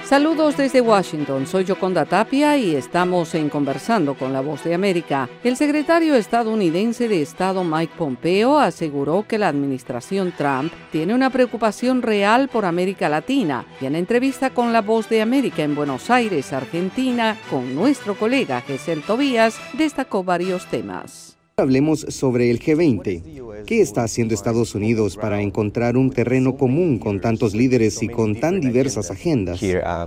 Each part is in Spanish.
Saludos desde Washington, soy Yoconda Tapia y estamos en Conversando con la Voz de América. El secretario estadounidense de Estado Mike Pompeo aseguró que la administración Trump tiene una preocupación real por América Latina y en entrevista con la Voz de América en Buenos Aires, Argentina, con nuestro colega Gesell Tobías, destacó varios temas. Hablemos sobre el G20. ¿Qué está haciendo Estados Unidos para encontrar un terreno común con tantos líderes y con tan diversas agendas?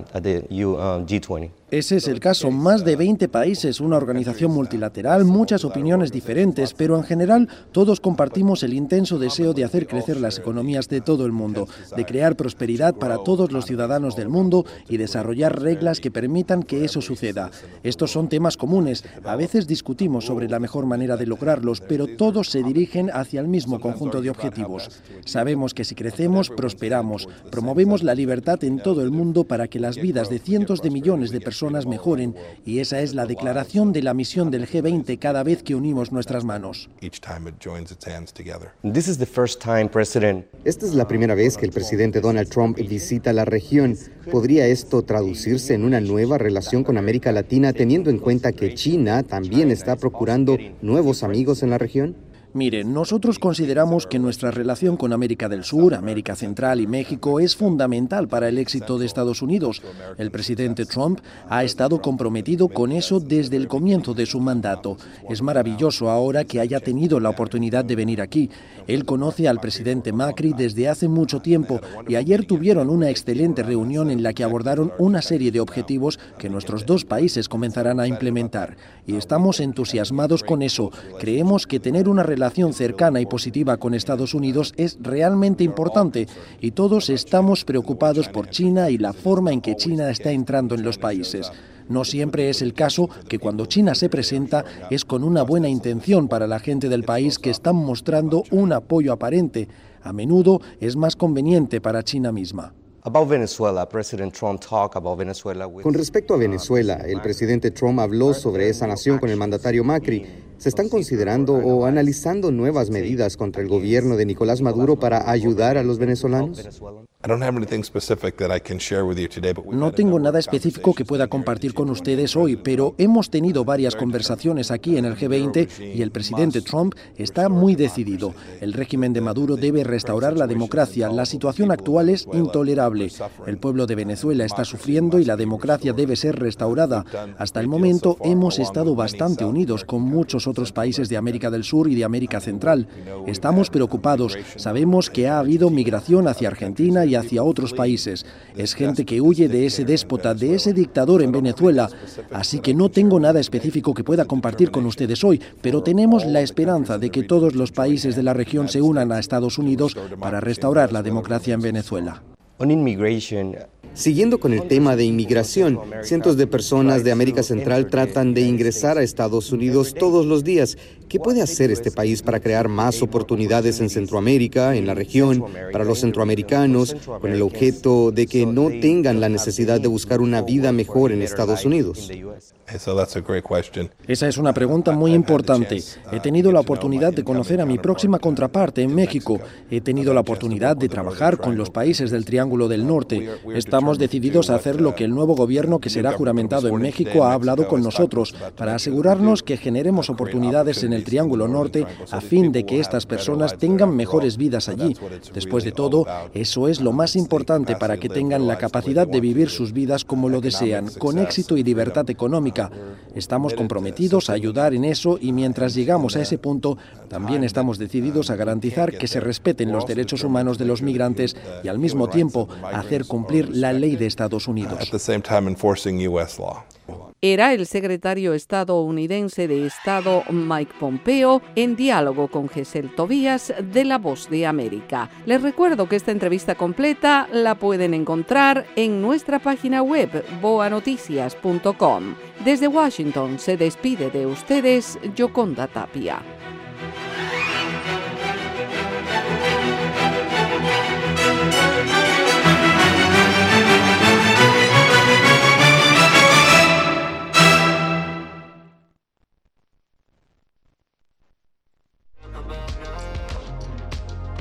Ese es el caso. Más de 20 países, una organización multilateral, muchas opiniones diferentes, pero en general todos compartimos el intenso deseo de hacer crecer las economías de todo el mundo, de crear prosperidad para todos los ciudadanos del mundo y desarrollar reglas que permitan que eso suceda. Estos son temas comunes. A veces discutimos sobre la mejor manera de lograrlos, pero todos se dirigen hacia el mismo conjunto de objetivos. Sabemos que si crecemos, prosperamos, promovemos la libertad en todo el mundo para que las vidas de cientos de millones de personas mejoren, y esa es la declaración de la misión del G20 cada vez que unimos nuestras manos. Esta es la primera vez que el presidente Donald Trump visita la región. ¿Podría esto traducirse en una nueva relación con América Latina, teniendo en cuenta que China también está procurando nuevos amigos en la región? Mire, nosotros consideramos que nuestra relación con América del Sur, América Central y México es fundamental para el éxito de Estados Unidos. El presidente Trump ha estado comprometido con eso desde el comienzo de su mandato. Es maravilloso ahora que haya tenido la oportunidad de venir aquí. Él conoce al presidente Macri desde hace mucho tiempo y ayer tuvieron una excelente reunión en la que abordaron una serie de objetivos que nuestros dos países comenzarán a implementar. Y estamos entusiasmados con eso. Creemos que tener una relación cercana y positiva con Estados Unidos es realmente importante y todos estamos preocupados por China y la forma en que China está entrando en los países. No siempre es el caso que cuando China se presenta es con una buena intención para la gente del país que están mostrando un apoyo aparente. A menudo es más conveniente para China misma. Con respecto a Venezuela, el presidente Trump habló sobre esa nación con el mandatario Macri. ¿Se están considerando o analizando nuevas medidas contra el gobierno de Nicolás Maduro para ayudar a los venezolanos? No tengo nada específico que pueda compartir con ustedes hoy, pero hemos tenido varias conversaciones aquí en el G20 y el presidente Trump está muy decidido. El régimen de Maduro debe restaurar la democracia. La situación actual es intolerable. El pueblo de Venezuela está sufriendo y la democracia debe ser restaurada. Hasta el momento hemos estado bastante unidos con muchos otros países de América del Sur y de América Central. Estamos preocupados. Sabemos que ha habido migración hacia Argentina y hacia otros países. Es gente que huye de ese déspota, de ese dictador en Venezuela. Así que no tengo nada específico que pueda compartir con ustedes hoy, pero tenemos la esperanza de que todos los países de la región se unan a Estados Unidos para restaurar la democracia en Venezuela. Siguiendo con el tema de inmigración, cientos de personas de América Central tratan de ingresar a Estados Unidos todos los días. ¿Qué puede hacer este país para crear más oportunidades en Centroamérica, en la región, para los centroamericanos, con el objeto de que no tengan la necesidad de buscar una vida mejor en Estados Unidos? Esa es una pregunta muy importante. He tenido la oportunidad de conocer a mi próxima contraparte en México. He tenido la oportunidad de trabajar con los países del Triángulo del Norte. Estamos decididos a hacer lo que el nuevo gobierno que será juramentado en México ha hablado con nosotros, para asegurarnos que generemos oportunidades en el Triángulo Norte a fin de que estas personas tengan mejores vidas allí. Después de todo, eso es lo más importante para que tengan la capacidad de vivir sus vidas como lo desean, con éxito y libertad económica. Estamos comprometidos a ayudar en eso y mientras llegamos a ese punto, también estamos decididos a garantizar que se respeten los derechos humanos de los migrantes y al mismo tiempo hacer cumplir la ley de Estados Unidos. Era el secretario estadounidense de Estado Mike Pompeo en diálogo con Gesell Tobías de La Voz de América. Les recuerdo que esta entrevista completa la pueden encontrar en nuestra página web boanoticias.com. Desde Washington se despide de ustedes Yoconda Tapia.